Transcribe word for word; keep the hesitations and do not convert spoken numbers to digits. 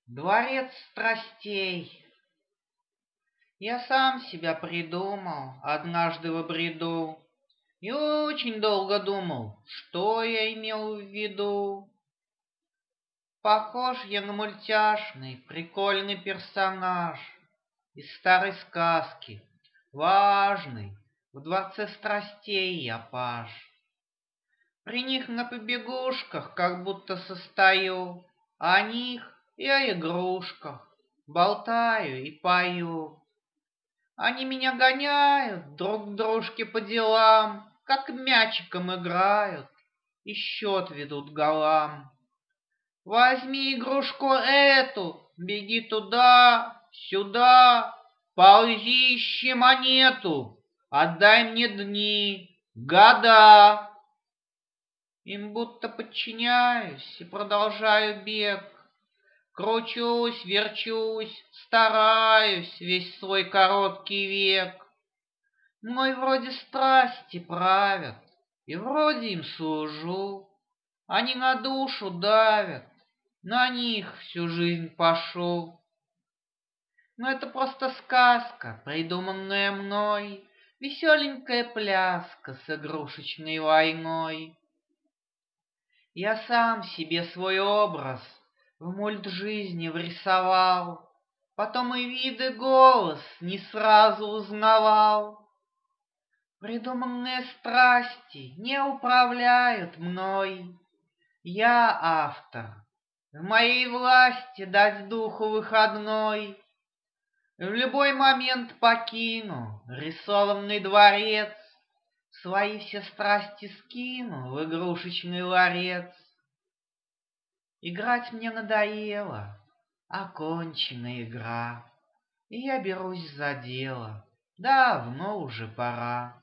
Дворец страстей. Я сам себя придумал однажды в бреду и очень долго думал, что я имел в виду. Похож я на мультяшный, прикольный персонаж из старой сказки, важный, в дворце страстей я паж. При них на побегушках как будто состою, а о них и о игрушках болтаю и пою. Они меня гоняют друг к дружке по делам, как мячиком играют и счет ведут голам. Возьми игрушку эту, беги туда, сюда, ползи, ищи монету, отдай мне дни, года. Им будто подчиняюсь и продолжаю бег. Кручусь, верчусь, стараюсь весь свой короткий век. Мной вроде страсти правят, и вроде им служу. Они на душу давят, на них всю жизнь пашу. Но это просто сказка, придуманная мной, веселенькая пляска с игрушечной войной. Я сам себе свой образ в мульт жизни врисовал, потом и вид, и голос не сразу узнавал. Придуманные страсти не управляют мной. Я автор, в моей власти дать духу выходной. В любой момент покину рисованный дворец, свои все страсти скину в игрушечный ларец. Играть мне надоело, окончена игра, и я берусь за дело, давно уже пора.